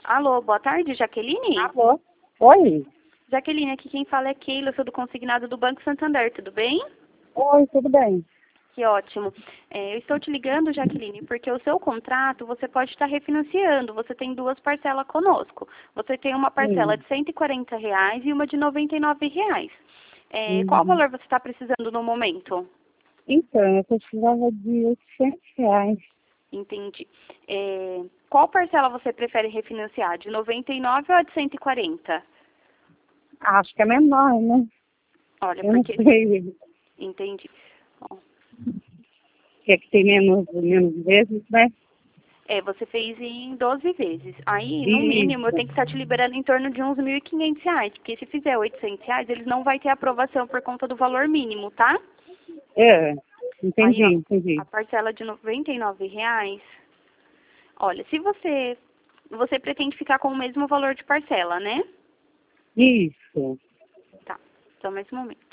Alô, boa tarde, Jaqueline? Alô? Oi? Jaqueline, aqui quem fala é Keila, eu sou do consignado do Banco Santander, tudo bem? Oi, tudo bem? Que ótimo. Eu estou te ligando, Jaqueline, porque o seu contrato você pode estar refinanciando. Você tem duas parcelas conosco. Você tem uma parcela Sim. de R$ 140 e uma de R$ 99. Qual Uhum. valor você está precisando no momento? Então, eu precisava de R$ 800. Entendi. Qual parcela você prefere refinanciar? De 99 ou a de 140? Acho que é menor, né? Olha, Eu não porque... sei. Entendi. Bom, Que é que tem menos vezes, né? você fez em 12 vezes. Aí, no mínimo, eu Isso. tenho que estar te liberando em torno de uns R$ 1.500, porque se fizer R$ 800, eles não vai ter aprovação por conta do valor mínimo, tá? É, Aí, ó, entendi. a parcela de R$ 99, olha, se você pretende ficar com o mesmo valor de parcela, né? Isso. Tá, só mais um momento.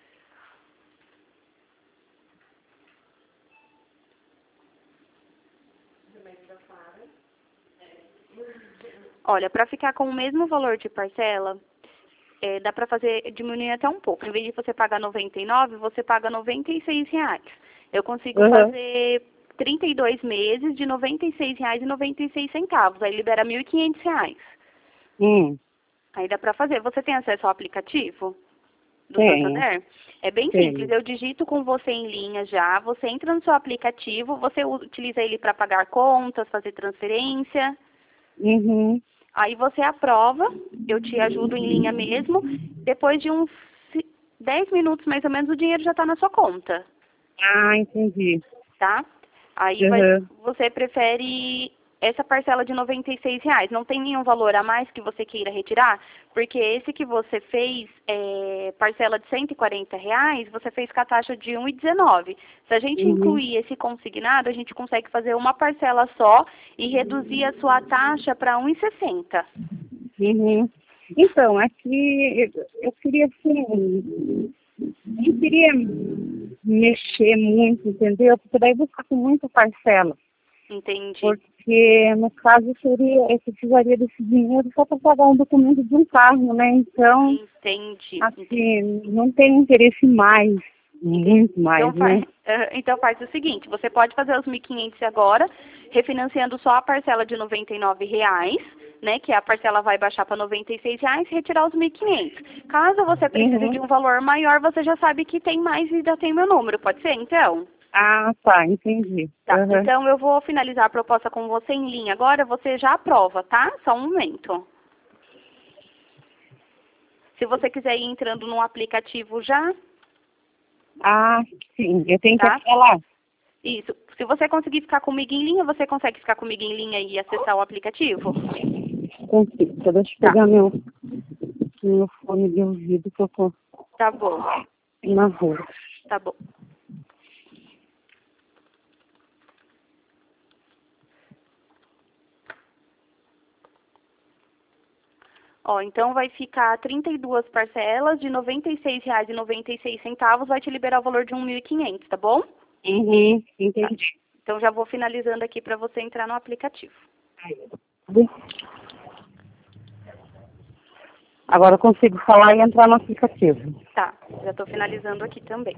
Olha, para ficar com o mesmo valor de parcela, dá para fazer diminuir até um pouco. Em vez de você pagar 99, você paga R$ 96. Eu consigo Uhum. fazer 32 meses de R$ 96,96. Aí libera R$ 1.500. Hum, Aí dá para fazer. Você tem acesso ao aplicativo do tenho, Santander? É bem simples. tenho. Eu digito com você em linha já. Você entra no seu aplicativo, você utiliza ele para pagar contas, fazer transferência. Uhum. Aí você aprova, eu te ajudo em linha mesmo. Depois de uns 10 minutos mais ou menos, o dinheiro já está na sua conta, Ah, entendi. tá? Aí Uhum. você prefere essa parcela de R$ 96. Não tem nenhum valor a mais que você queira retirar? Porque esse que você fez, parcela de R$ 140, você fez com a taxa de 1,19. Se a gente Uhum. incluir esse consignado, a gente consegue fazer uma parcela só e reduzir a sua taxa para 1,60. Uhum. Então, aqui eu queria assim, não queria mexer muito, entendeu? Porque daí vou ficar com muita parcela. Entendi. Porque, no caso, eu precisaria desse dinheiro só para pagar um documento de um carro, né? Então, Entendi. assim, não tem interesse mais, Entendi. muito mais, né? Então faz o seguinte, você pode fazer os 1.500 agora, refinanciando só a parcela de R$ 99, né, que a parcela vai baixar para R$ 96, e retirar os 1.500. Caso você precise de Uhum. um valor maior, você já sabe que tem mais e já tem meu número, pode ser, então? Ah, tá, entendi. Tá, Uhum. então eu vou finalizar a proposta com você em linha agora, você já aprova, tá? Só um momento. Se você quiser ir entrando no aplicativo já, Ah, sim, eu tenho que tá? falar. Isso. Se você conseguir ficar comigo em linha, você consegue ficar comigo em linha e acessar o aplicativo? Consigo. Só deixa eu Tá, pegar meu fone de ouvido que eu tô tá bom, na rua. tá bom. Ó, então vai ficar 32 parcelas de R$ 96,96, vai te liberar o valor de 1.500, tá bom? Uhum, Tá. entendi. Então já vou finalizando aqui para você entrar no aplicativo. Agora eu consigo falar e entrar no aplicativo. Tá, já estou finalizando aqui também.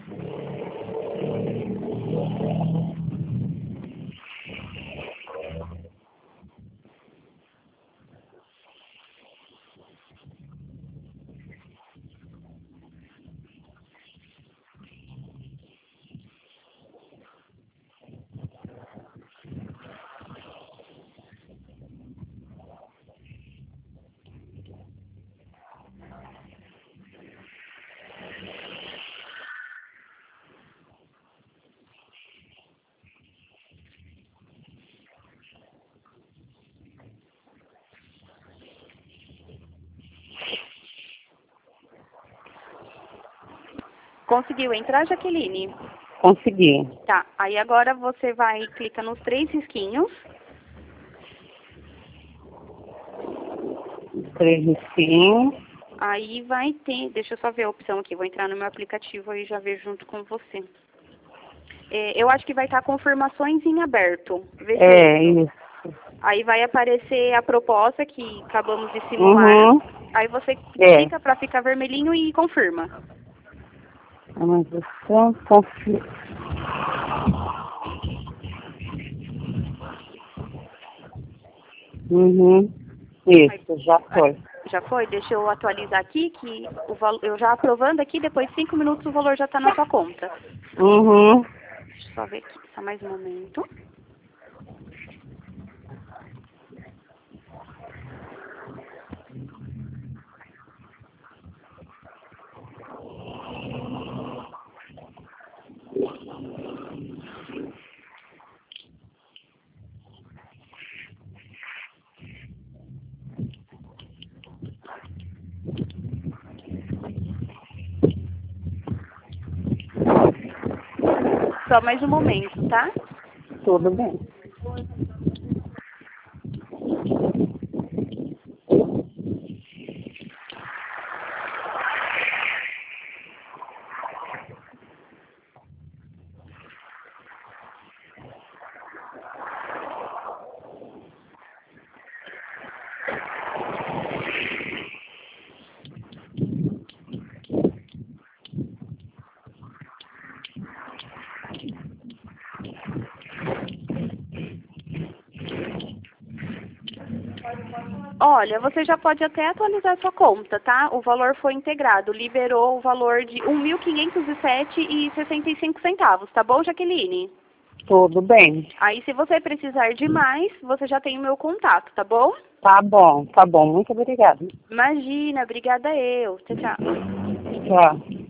Conseguiu entrar, Jaqueline? Consegui. Tá, aí agora você vai, clica nos três risquinhos. 3 risquinhos. Aí vai ter, deixa eu só ver a opção aqui, vou entrar no meu aplicativo e já ver junto com você. Eu acho que vai estar confirmações em aberto. Vê se é É, isso. isso. Aí vai aparecer a proposta que acabamos de simular. Uhum. Aí você clica para ficar vermelhinho e confirma. Transação, confirma. Uhum. Isso, já foi. Já foi? Deixa eu atualizar aqui, que eu já aprovando aqui, depois de 5 minutos o valor já está na sua conta. Uhum. Deixa eu só ver aqui, só mais um momento. Só mais um momento, tá? Tudo bem. Olha, você já pode até atualizar sua conta, tá? O valor foi integrado, liberou o valor de R$ 1.507,65, tá bom, Jaqueline? Tudo bem. Aí, se você precisar de mais, você já tem o meu contato, tá bom? Tá bom, tá bom. Muito obrigada. Imagina, obrigada eu. Tchau, tchau. Tchau.